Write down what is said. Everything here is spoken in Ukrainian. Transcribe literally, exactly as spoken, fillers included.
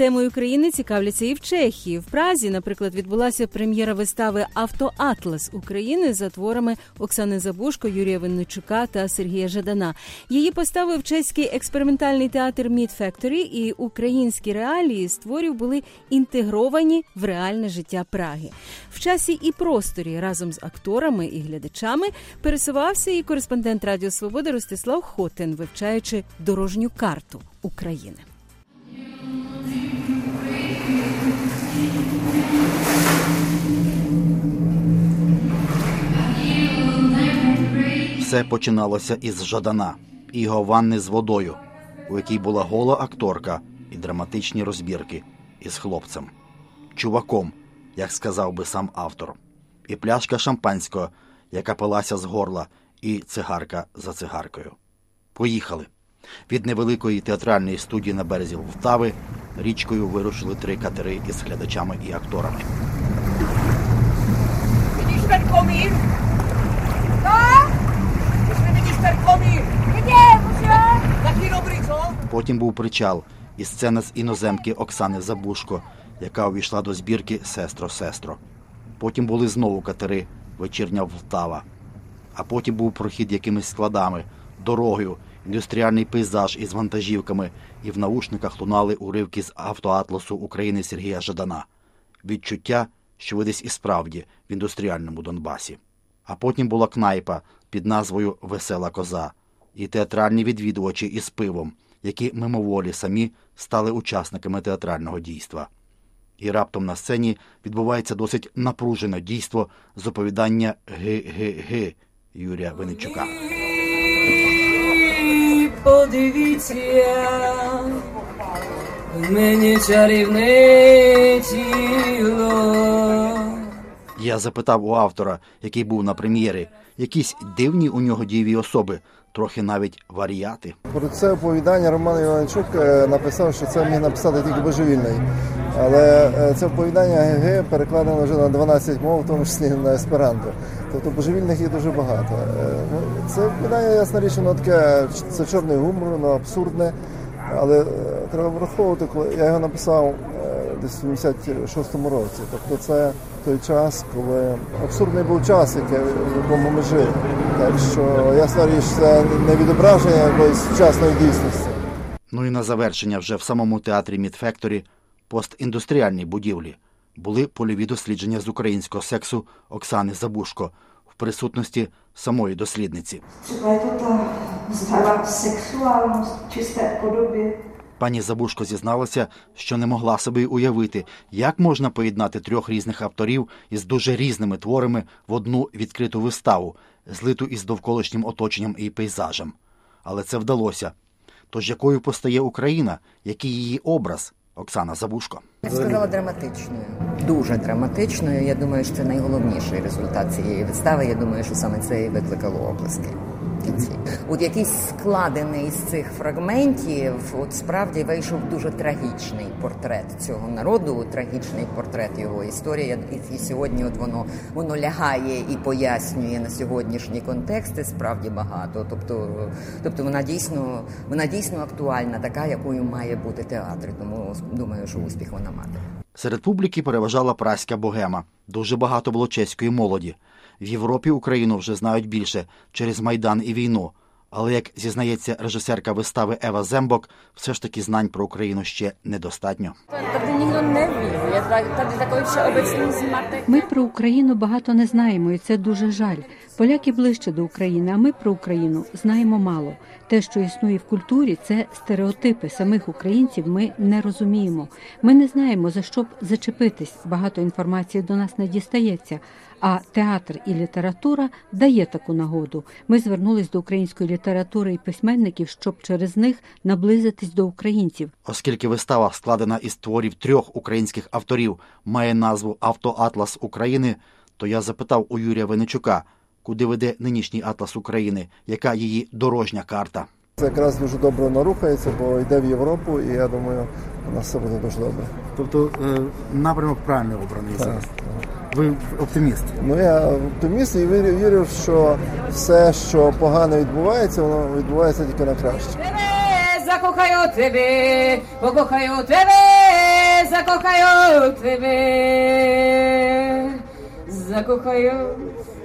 Темою країни цікавляться і в Чехії. В Празі, наприклад, відбулася прем'єра вистави «Автоатлас України» за творами Оксани Забушко, Юрія Винничука та Сергія Жадана. Її поставив чеський експериментальний театр Meat Factory, і українські реалії з творів були інтегровані в реальне життя Праги. В часі і просторі разом з акторами і глядачами пересувався і кореспондент Радіо Свобода Ростислав Хотин, вивчаючи дорожню карту України. Все починалося із Жадана і його ванни з водою, у якій була гола акторка і драматичні розбірки із хлопцем. Чуваком, як сказав би сам автор. І пляшка шампанського, яка пилася з горла, і цигарка за цигаркою. Поїхали. Від невеликої театральної студії на березі Лтави річкою вирушили три катери із глядачами і акторами. Vidíš ten komín? No? Jestli vidíš ten komín? Vidím, už jo. Taky dobrý, co? Потім був причал і сцена з іноземки Оксани Забушко, яка увійшла до збірки «Сестро, сестро». Потім були знову катери «Вечірня Влтава». А потім був прохід якимись складами, дорогою, індустріальний пейзаж із вантажівками, і в наушниках лунали уривки з «Автоатласу України» Сергія Жадана. Відчуття, що ви десь і справді в індустріальному Донбасі. А потім була кнайпа під назвою «Весела коза» і театральні відвідувачі із пивом, які мимоволі самі стали учасниками театрального дійства. І раптом на сцені відбувається досить напружене дійство з оповідання «Ги-ги-ги» Юрія Винничука. Подивіться, в мені чарівне тіло. Я запитав у автора, який був на прем'єрі, якісь дивні у нього дієві особи, трохи навіть варіати. Про це оповідання Роман Іванчук написав, що це міг написати тільки божевільний. Але це оповідання ГГ перекладено вже на дванадцять мов, в тому числі на есперанто. Тобто божевільних є дуже багато. Це оповідання, ясна річ, воно таке, це чорний гумор, воно абсурдне. Але треба враховувати, коли я його написав десь в сімдесят шостому році. Тобто це той час, коли абсурдний був час, в якому ми жили. Так що, ясна річ, це не відображення якоїсь сучасної дійсності. Ну і на завершення вже в самому театрі Meat Factory, постіндустріальній будівлі, були польові дослідження з українського сексу Оксани Забушко в присутності самої дослідниці. Třeba je to ta zdravá sexuálnost v čisté podobě. Пані Забушко зізналася, що не могла собі уявити, як можна поєднати трьох різних авторів із дуже різними творами в одну відкриту виставу, злиту із довколишнім оточенням і пейзажем. Але це вдалося. Тож якою постає Україна, який її образ, Оксана Забушко? Я б сказала драматичною. Дуже драматичною. Я думаю, що це найголовніший результат цієї вистави. Я думаю, що саме це і викликало оплески. От якийсь складений з цих фрагментів, от справді вийшов дуже трагічний портрет цього народу, трагічний портрет його історії. І сьогодні от воно, воно лягає і пояснює на сьогоднішні контексти справді багато. Тобто, тобто вона дійсно, вона дійсно актуальна, така, якою має бути театр. Тому думаю, що успіх вона має. Серед публіки переважала празька богема. Дуже багато було чеської молоді. В Європі Україну вже знають більше через Майдан і війну. Але, як зізнається режисерка вистави Ева Зембок, все ж таки знань про Україну ще недостатньо. Ми про Україну багато не знаємо, і це дуже жаль. Поляки ближче до України, а ми про Україну знаємо мало. Те, що існує в культурі, це стереотипи. Самих українців ми не розуміємо. Ми не знаємо, за що б зачепитись. Багато інформації до нас не дістається. А театр і література дає таку нагоду. Ми звернулись до української літератури і письменників, щоб через них наблизитись до українців. Оскільки вистава, складена із творів трьох українських авторів, має назву «Автоатлас України», то я запитав у Юрія Винничука, куди веде нинішній атлас України, яка її дорожня карта. Це якраз дуже добре нарухається, бо йде в Європу, і я думаю, у нас все буде дуже добре. Тобто напрямок правильно обраний зараз? Ви оптиміст? Ну, я оптиміст і вірю, вірю, що все, що погано відбувається, воно відбувається тільки на краще. Закохаю тебе, покохаю тебе. закохаю тебе, закохаю